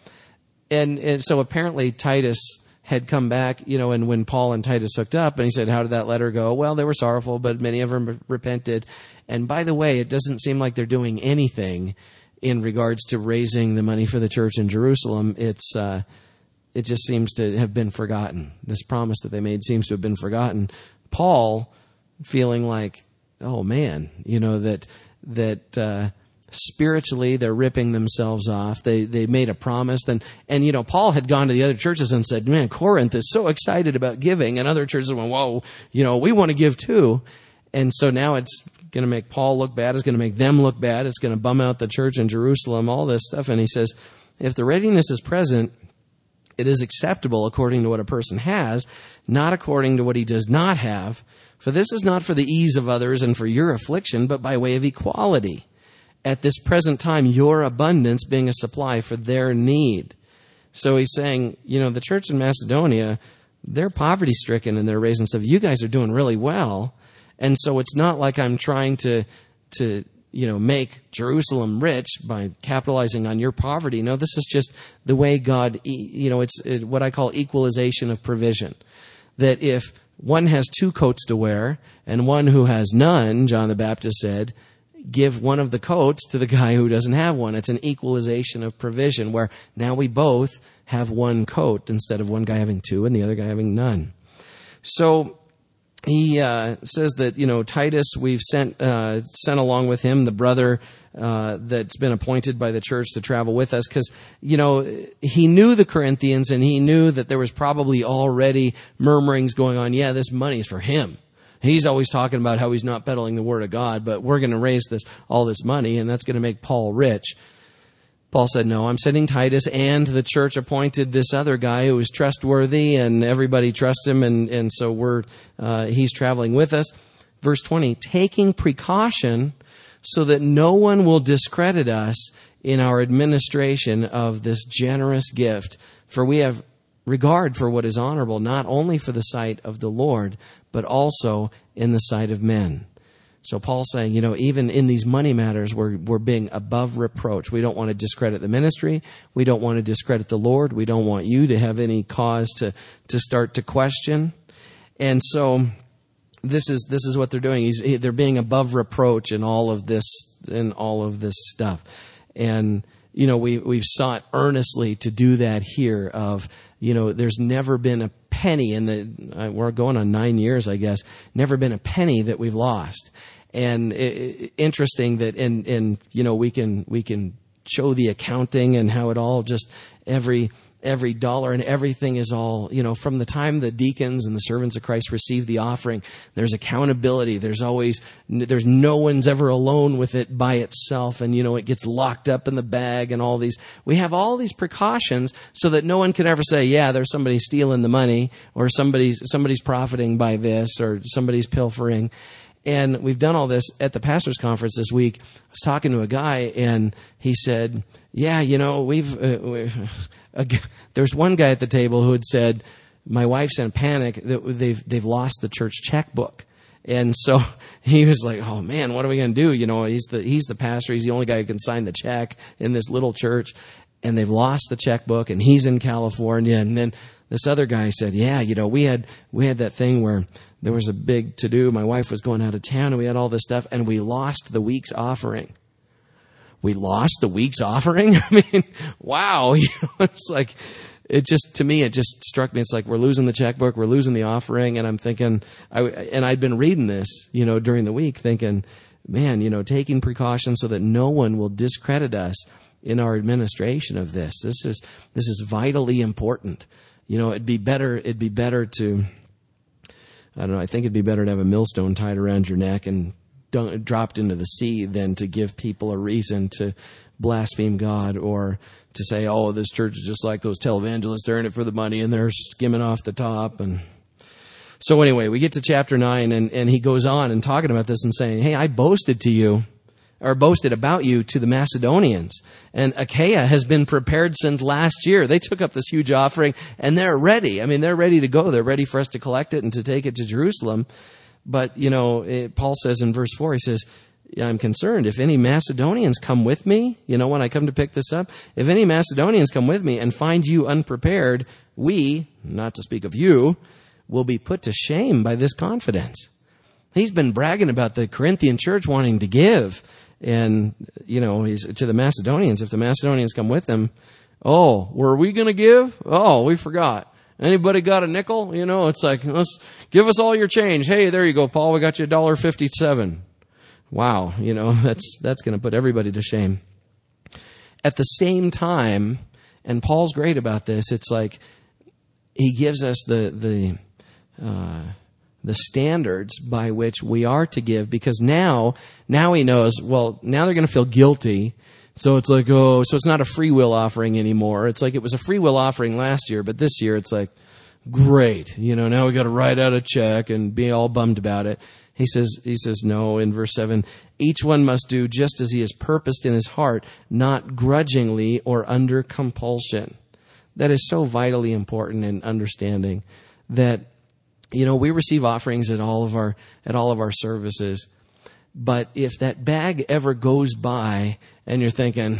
And, and so apparently Titus had come back, you know, and when Paul and Titus hooked up, and he said, how did that letter go? Well, they were sorrowful, but many of them repented. And by the way, it doesn't seem like they're doing anything in regards to raising the money for the church in Jerusalem. It's, uh, it just seems to have been forgotten. This promise that they made seems to have been forgotten. Paul feeling like, oh man, you know, that, that, uh, spiritually, they're ripping themselves off. They they made a promise. And, and, you know, Paul had gone to the other churches and said, man, Corinth is so excited about giving. And other churches went, whoa, you know, we want to give too. And so now it's going to make Paul look bad. It's going to make them look bad. It's going to bum out the church in Jerusalem, all this stuff. And he says, if the readiness is present, it is acceptable according to what a person has, not according to what he does not have. For this is not for the ease of others and for your affliction, but by way of equality. At this present time, your abundance being a supply for their need. So he's saying, you know, the church in Macedonia, they're poverty stricken and they're raising stuff. You guys are doing really well. And so it's not like I'm trying to, to, you know, make Jerusalem rich by capitalizing on your poverty. No, this is just the way God, you know, it's what I call equalization of provision. That if one has two coats to wear and one who has none, John the Baptist said, give one of the coats to the guy who doesn't have one. It's an equalization of provision where now we both have one coat instead of one guy having two and the other guy having none. So he uh, says that, you know, Titus, we've sent uh, sent along with him the brother uh, that's been appointed by the church to travel with us because, you know, he knew the Corinthians and he knew that there was probably already murmurings going on. Yeah, this money's for him. He's always talking about how he's not peddling the word of God, but we're going to raise this all this money, and that's going to make Paul rich. Paul said, no, I'm sending Titus, and the church appointed this other guy who is trustworthy, and everybody trusts him, and, and so we're uh, he's traveling with us. Verse twenty, taking precaution so that no one will discredit us in our administration of this generous gift, for we have regard for what is honorable, not only for the sight of the Lord, but also in the sight of men. So Paul's saying, you know, even in these money matters, we're, we're being above reproach. We don't want to discredit the ministry. We don't want to discredit the Lord. We don't want you to have any cause to, to start to question. And so this is, this is what they're doing. He's, they're being above reproach in all of this, in all of this stuff. And, you know, we, we've sought earnestly to do that here of, you know, there's never been a penny in the, uh, we're going on nine years, I guess, never been a penny that we've lost. And it, interesting that, and, and, you know, we can, we can show the accounting and how it all just every, every dollar, and everything is all, you know, from the time the deacons and the servants of Christ receive the offering, there's accountability. There's always, there's no one's ever alone with it by itself. And, you know, it gets locked up in the bag and all these. We have all these precautions so that no one can ever say, yeah, there's somebody stealing the money, or somebody's, somebody's profiting by this, or somebody's pilfering. And we've done all this at the pastor's conference this week. I was talking to a guy, and he said, yeah, you know, we've, uh, we've uh, there's one guy at the table who had said, my wife's in a panic that they've, they've lost the church checkbook. And so he was like, oh man, what are we going to do? You know, he's the, he's the pastor. He's the only guy who can sign the check in this little church. And they've lost the checkbook, and he's in California. And then this other guy said, yeah, you know, we had, we had that thing where there was a big to-do. My wife was going out of town, and we had all this stuff, and we lost the week's offering. We lost the week's offering? I mean, wow. You know, it's like, it just, to me, it just struck me. It's like, we're losing the checkbook, we're losing the offering. And I'm thinking, I, and I'd been reading this, you know, during the week, thinking, man, you know, taking precautions so that no one will discredit us in our administration of this. This is, this is vitally important. You know, it'd be better, it'd be better to, I don't know, I think it'd be better to have a millstone tied around your neck and dun- dropped into the sea than to give people a reason to blaspheme God, or to say, oh, this church is just like those televangelists. They're in it for the money and they're skimming off the top. And so anyway, we get to chapter nine, and, and he goes on and talking about this and saying, hey, I boasted to you, or boasted about you to the Macedonians. And Achaia has been prepared since last year. They took up this huge offering, and they're ready. I mean, they're ready to go. They're ready for us to collect it and to take it to Jerusalem. But, you know, it, Paul says in verse four, he says, I'm concerned if any Macedonians come with me, you know, when I come to pick this up, if any Macedonians come with me and find you unprepared, we, not to speak of you, will be put to shame by this confidence. He's been bragging about the Corinthian church wanting to give. And, you know, he's to the Macedonians, if the Macedonians come with him, oh, were we going to give? Oh, we forgot. Anybody got a nickel? You know, it's like, let's give us all your change. Hey, there you go, Paul. We got you a dollar fifty-seven. Wow. You know, that's, that's going to put everybody to shame. At the same time, and Paul's great about this, it's like he gives us the, the, uh, the standards by which we are to give, because now, now he knows, well, now they're going to feel guilty. So it's like, oh, so it's not a free will offering anymore. It's like it was a free will offering last year, but this year it's like, great. You know, now we got to write out a check and be all bummed about it. He says, he says, no, in verse seven, each one must do just as he has purposed in his heart, not grudgingly or under compulsion. That is so vitally important in understanding that, you know, we receive offerings at all of our, at all of our services. But if that bag ever goes by and you're thinking,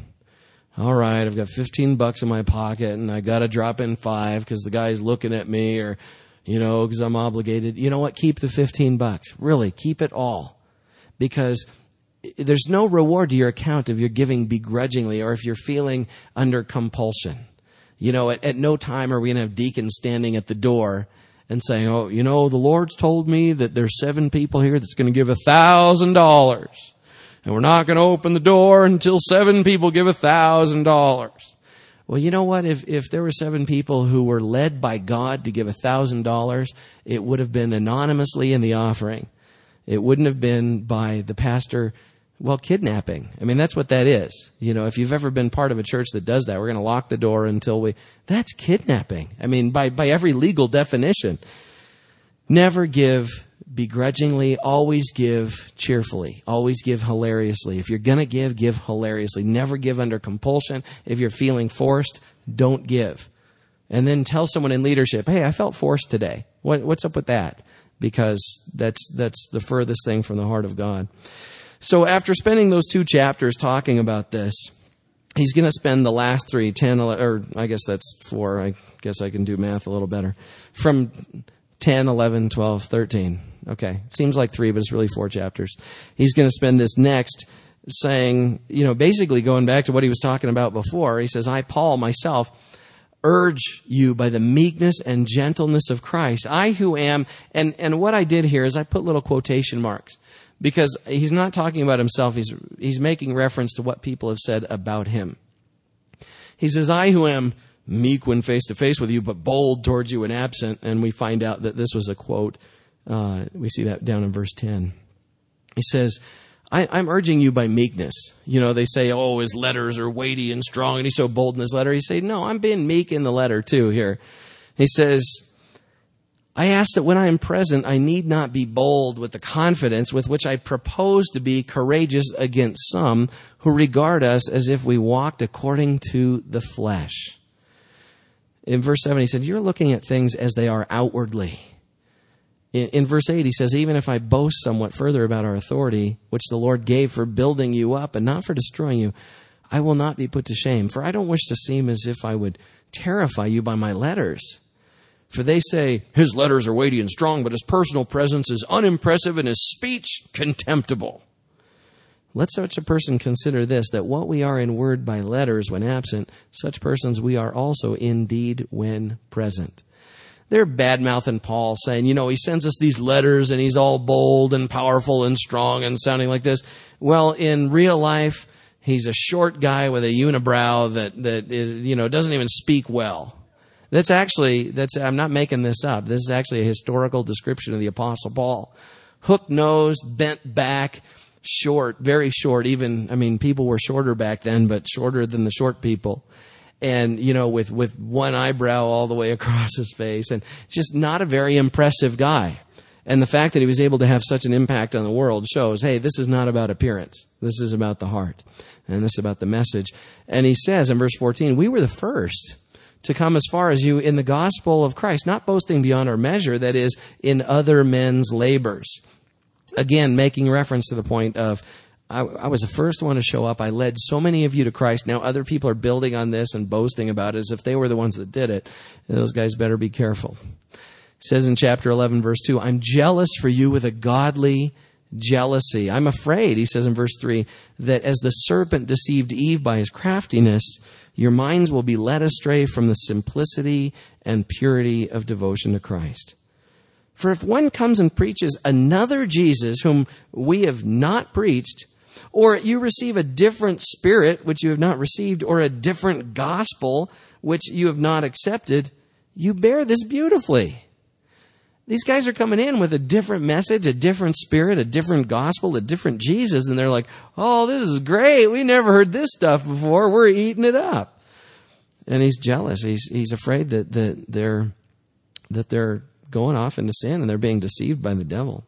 all right, I've got fifteen bucks in my pocket and I got to drop in five because the guy's looking at me, or, you know, because I'm obligated. You know what? Keep the fifteen bucks. Really, keep it all. Because there's no reward to your account if you're giving begrudgingly or if you're feeling under compulsion. You know, at, at no time are we going to have deacons standing at the door and saying, oh, you know, the Lord's told me that there's seven people here that's going to give a thousand dollars. And we're not going to open the door until seven people give a thousand dollars. Well, you know what? If, if there were seven people who were led by God to give a thousand dollars, it would have been anonymously in the offering. It wouldn't have been by the pastor, well, kidnapping. I mean, that's what that is. You know, if you've ever been part of a church that does that, we're going to lock the door until we, that's kidnapping. I mean, by, by every legal definition. Never give begrudgingly, always give cheerfully, always give hilariously. If you're going to give, give hilariously. Never give under compulsion. If you're feeling forced, don't give. And then tell someone in leadership, hey, I felt forced today. What, what's up with that? Because that's, that's the furthest thing from the heart of God. So after spending those two chapters talking about this, he's going to spend the last three, ten, eleven, or I guess that's four. I guess I can do math a little better. From ten, eleven, twelve, thirteen. Okay. Seems like three, but it's really four chapters. He's going to spend this next saying, you know, basically going back to what he was talking about before. He says, I, Paul, myself, urge you by the meekness and gentleness of Christ. I who am, and, and what I did here is I put little quotation marks. Because he's not talking about himself, he's he's making reference to what people have said about him. He says, I who am meek when face to face with you, but bold towards you when absent. And we find out that this was a quote. Uh, we see that down in verse ten. He says, I, I'm urging you by meekness. You know, they say, oh, his letters are weighty and strong, and he's so bold in his letter. He say, no, I'm being meek in the letter too here. He says, I ask that when I am present, I need not be bold with the confidence with which I propose to be courageous against some who regard us as if we walked according to the flesh. In verse seven, he said, you're looking at things as they are outwardly. In, in verse eight, he says, even if I boast somewhat further about our authority, which the Lord gave for building you up and not for destroying you, I will not be put to shame, for I don't wish to seem as if I would terrify you by my letters. For they say, his letters are weighty and strong, but his personal presence is unimpressive and his speech contemptible. Let such a person consider this, that what we are in word by letters when absent, such persons we are also in deed when present. They're bad-mouthing Paul, saying, you know, he sends us these letters and he's all bold and powerful and strong and sounding like this. Well, in real life, he's a short guy with a unibrow that, that is, you know, doesn't even speak well. That's actually, that's, I'm not making this up. This is actually a historical description of the Apostle Paul. Hook-nosed, bent back, short, very short. Even, I mean, people were shorter back then, but shorter than the short people. And, you know, with, with one eyebrow all the way across his face. And just not a very impressive guy. And the fact that he was able to have such an impact on the world shows, hey, this is not about appearance. This is about the heart. And this is about the message. And he says in verse fourteen, we were the first to come as far as you in the gospel of Christ, not boasting beyond our measure, that is, in other men's labors. Again, making reference to the point of, I, I was the first one to show up. I led so many of you to Christ. Now other people are building on this and boasting about it as if they were the ones that did it. And those guys better be careful. It says in chapter eleven, verse two, I'm jealous for you with a godly jealousy. I'm afraid, he says in verse three, that as the serpent deceived Eve by his craftiness, your minds will be led astray from the simplicity and purity of devotion to Christ. For if one comes and preaches another Jesus whom we have not preached, or you receive a different spirit which you have not received, or a different gospel which you have not accepted, you bear this beautifully. These guys are coming in with a different message, a different spirit, a different gospel, a different Jesus, and they're like, oh, this is great. We never heard this stuff before. We're eating it up. And he's jealous. He's he's afraid that, that they're that they're going off into sin and they're being deceived by the devil.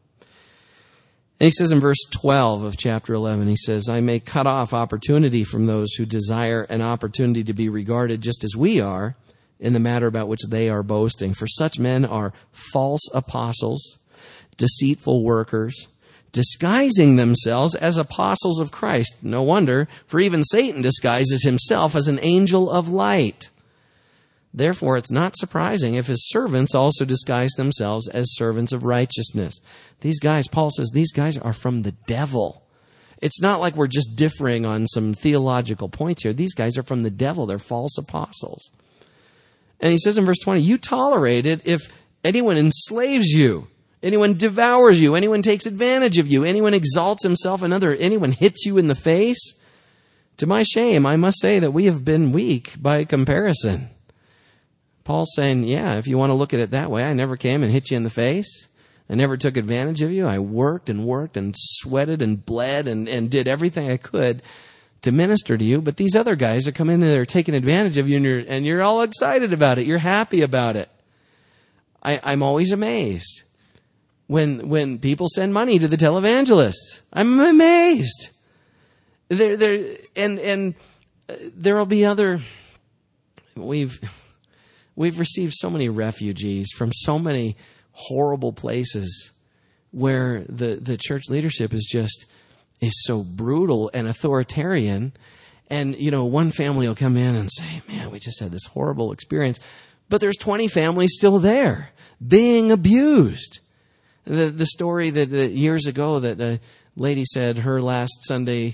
And he says in verse twelve of chapter eleven, he says, I may cut off opportunity from those who desire an opportunity to be regarded just as we are, in the matter about which they are boasting. For such men are false apostles, deceitful workers, disguising themselves as apostles of Christ. No wonder, for even Satan disguises himself as an angel of light. Therefore, it's not surprising if his servants also disguise themselves as servants of righteousness. These guys, Paul says, these guys are from the devil. It's not like we're just differing on some theological points here. These guys are from the devil. They're false apostles. And he says in verse twenty, you tolerate it if anyone enslaves you, anyone devours you, anyone takes advantage of you, anyone exalts himself, another, anyone hits you in the face. To my shame, I must say that we have been weak by comparison. Paul's saying, yeah, if you want to look at it that way, I never came and hit you in the face. I never took advantage of you. I worked and worked and sweated and bled and, and did everything I could to minister to you. But these other guys are coming in and they're taking advantage of you, and you're, and you're all excited about it. You're happy about it. I, I'm always amazed when when people send money to the televangelists. I'm amazed. There, there, and and there will be other. We've we've received so many refugees from so many horrible places where the the church leadership is just is so brutal and authoritarian. And, you know, one family will come in and say, man, we just had this horrible experience. But there's twenty families still there being abused. The the story that, that years ago that a lady said her last Sunday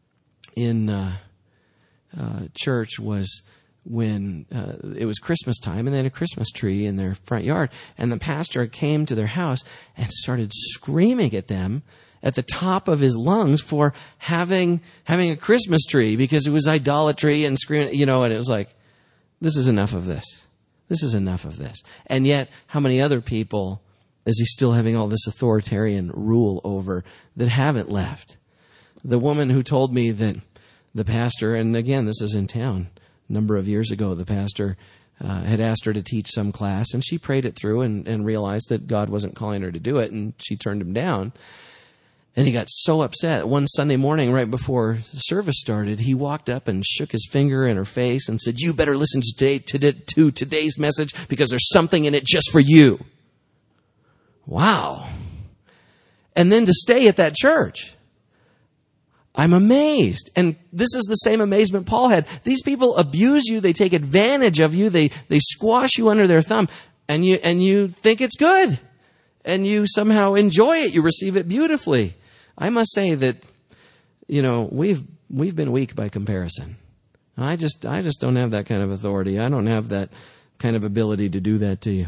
in uh, uh, church was when uh, it was Christmas time, and they had a Christmas tree in their front yard. And the pastor came to their house and started screaming at them at the top of his lungs for having having a Christmas tree because it was idolatry and screaming, you know, and it was like, this is enough of this. This is enough of this. And yet, how many other people is he still having all this authoritarian rule over that haven't left? The woman who told me that the pastor, and again, this is in town, a number of years ago, the pastor uh, had asked her to teach some class, and she prayed it through and, and realized that God wasn't calling her to do it, and she turned him down. And he got so upset. One Sunday morning, right before the service started, he walked up and shook his finger in her face and said, "You better listen to, today, to, to today's message because there's something in it just for you." Wow. And then to stay at that church. I'm amazed. And this is the same amazement Paul had. These people abuse you. They take advantage of you. They, they squash you under their thumb. And you, and you think it's good. And you somehow enjoy it. You receive it beautifully. I must say that, you know, we've, we've been weak by comparison. I just, I just don't have that kind of authority. I don't have that kind of ability to do that to you.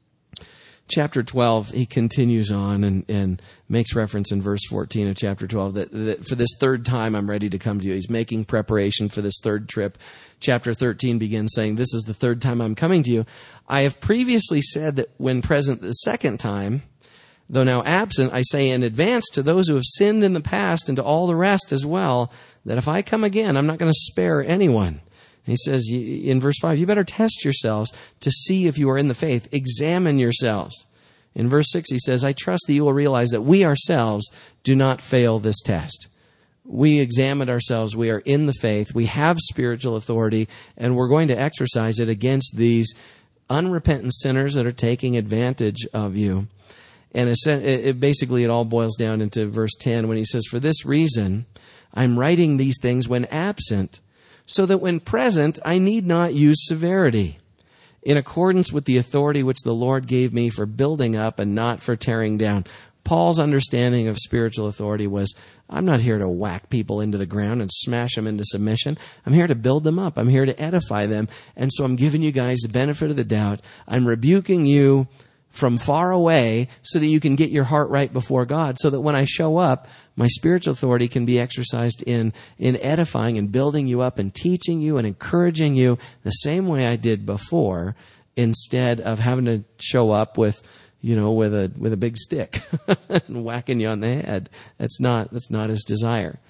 Chapter twelve, he continues on and, and makes reference in verse fourteen of chapter twelve that, that for this third time I'm ready to come to you. He's making preparation for this third trip. Chapter thirteen begins saying, "This is the third time I'm coming to you. I have previously said that when present the second time, though now absent, I say in advance to those who have sinned in the past and to all the rest as well, that if I come again, I'm not going to spare anyone." He says in verse five, "You better test yourselves to see if you are in the faith. Examine yourselves." In verse six, he says, "I trust that you will realize that we ourselves do not fail this test." We examined ourselves. We are in the faith. We have spiritual authority, and we're going to exercise it against these unrepentant sinners that are taking advantage of you. And it, it basically, it all boils down into verse ten when he says, "For this reason, I'm writing these things when absent, so that when present, I need not use severity, in accordance with the authority which the Lord gave me for building up and not for tearing down." Paul's understanding of spiritual authority was, I'm not here to whack people into the ground and smash them into submission. I'm here to build them up. I'm here to edify them. And so I'm giving you guys the benefit of the doubt. I'm rebuking you from far away so that you can get your heart right before God, so that when I show up, my spiritual authority can be exercised in, in edifying and building you up and teaching you and encouraging you the same way I did before, instead of having to show up with, you know, with a, with a big stick and whacking you on the head. That's not, that's not his desire.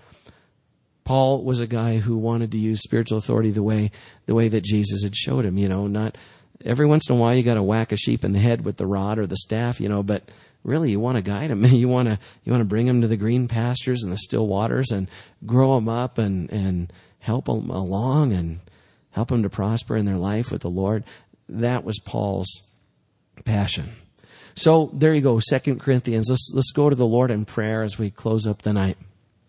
Paul was a guy who wanted to use spiritual authority the way, the way that Jesus had showed him, you know, not, every once in a while you got to whack a sheep in the head with the rod or the staff, you know, but really you want to guide them. You want to, you want to bring them to the green pastures and the still waters and grow them up and, and help them along and help them to prosper in their life with the Lord. That was Paul's passion. So there you go, Second Corinthians. Let's, let's go to the Lord in prayer as we close up the night.